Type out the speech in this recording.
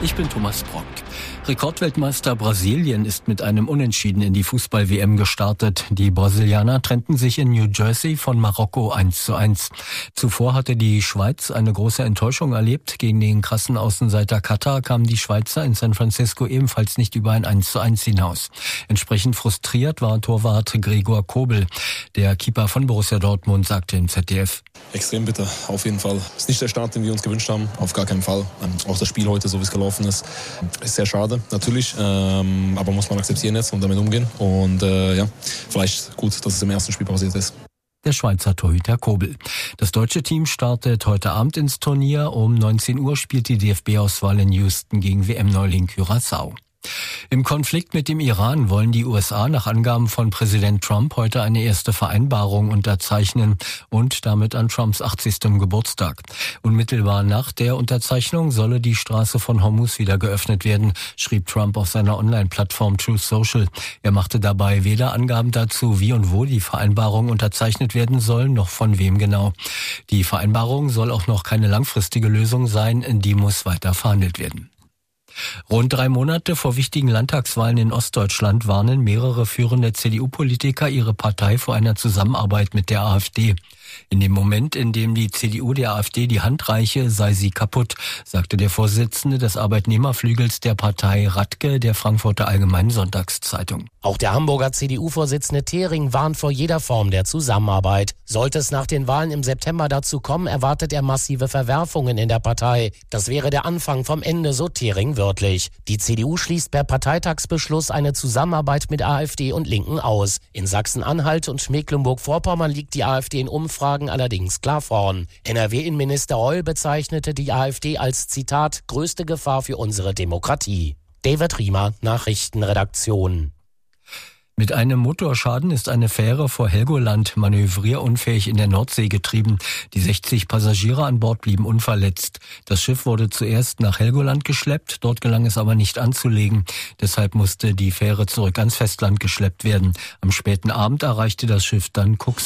Ich bin Thomas Brock. Rekordweltmeister Brasilien ist mit einem Unentschieden in die Fußball-WM gestartet. Die Brasilianer trennten sich in New Jersey von Marokko 1:1. Zuvor hatte die Schweiz eine große Enttäuschung erlebt. Gegen den krassen Außenseiter Katar kamen die Schweizer in San Francisco ebenfalls nicht über ein 1:1 hinaus. Entsprechend frustriert war Torwart Gregor Kobel. Der Keeper von Borussia Dortmund sagte im ZDF: Extrem bitter, auf jeden Fall. Ist nicht der Start, den wir uns gewünscht haben, auf gar keinen Fall. Auch das Spiel heute, so wie es gelaufen ist sehr schade, natürlich. Aber muss man akzeptieren jetzt und damit umgehen. Und vielleicht gut, dass es im ersten Spiel passiert ist. Der Schweizer Torhüter Kobel. Das deutsche Team startet heute Abend ins Turnier. Um 19 Uhr spielt die DFB-Auswahl in Houston gegen WM-Neuling Curaçao. Im Konflikt mit dem Iran wollen die USA nach Angaben von Präsident Trump heute eine erste Vereinbarung unterzeichnen und damit an Trumps 80. Geburtstag. Unmittelbar nach der Unterzeichnung solle die Straße von Hormuz wieder geöffnet werden, schrieb Trump auf seiner Online-Plattform Truth Social. Er machte dabei weder Angaben dazu, wie und wo die Vereinbarung unterzeichnet werden soll, noch von wem genau. Die Vereinbarung soll auch noch keine langfristige Lösung sein, die muss weiter verhandelt werden. Rund 3 Monate vor wichtigen Landtagswahlen in Ostdeutschland warnen mehrere führende CDU-Politiker ihre Partei vor einer Zusammenarbeit mit der AfD. In dem Moment, in dem die CDU der AfD die Hand reiche, sei sie kaputt, sagte der Vorsitzende des Arbeitnehmerflügels der Partei Radke der Frankfurter Allgemeinen Sonntagszeitung. Auch der Hamburger CDU-Vorsitzende Thering warnt vor jeder Form der Zusammenarbeit. Sollte es nach den Wahlen im September dazu kommen, erwartet er massive Verwerfungen in der Partei. Das wäre der Anfang vom Ende, so Thering wörtlich. Die CDU schließt per Parteitagsbeschluss eine Zusammenarbeit mit AfD und Linken aus. In Sachsen-Anhalt und Mecklenburg-Vorpommern liegt die AfD in Umfragen allerdings klar vorn. NRW-Innenminister Reul bezeichnete die AfD als, Zitat, größte Gefahr für unsere Demokratie. David Riemer, Nachrichtenredaktion. Mit einem Motorschaden ist eine Fähre vor Helgoland manövrierunfähig in der Nordsee getrieben. Die 60 Passagiere an Bord blieben unverletzt. Das Schiff wurde zuerst nach Helgoland geschleppt, dort gelang es aber nicht anzulegen. Deshalb musste die Fähre zurück ans Festland geschleppt werden. Am späten Abend erreichte das Schiff dann Cuxhaven.